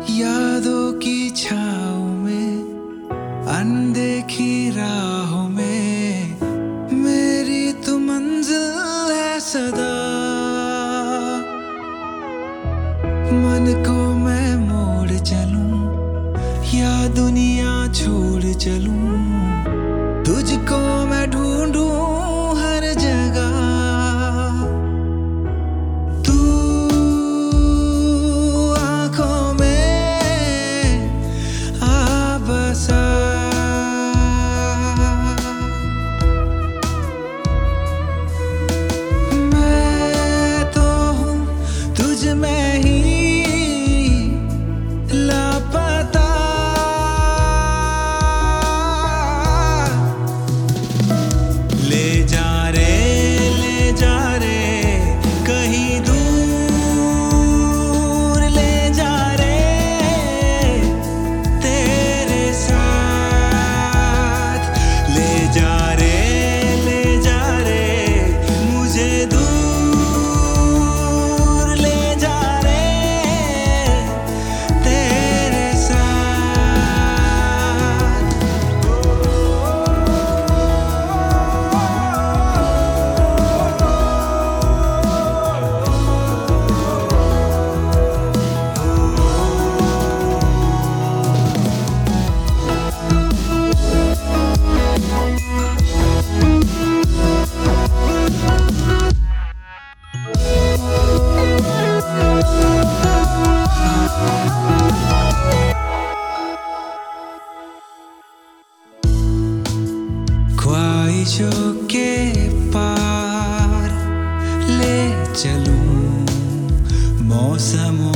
यादों की छाँव में, अनदेखी राहों में मेरी तो मंजिल है सदा। मन को मैं मोड़ चलूं या दुनिया छोड़ चलूं, तुझको मैं ढूंढूं हर जगह। तू आँखों में आ बसा, मैं तो हूँ तुझ में ही लापता। ले जा रे कहीं दूर, ले जा रे तेरे साथ। ले जा रे मुझे दूर, ले जा रे तेरे साथ। ख्वाहिशों के पार ले चलूं मौसमों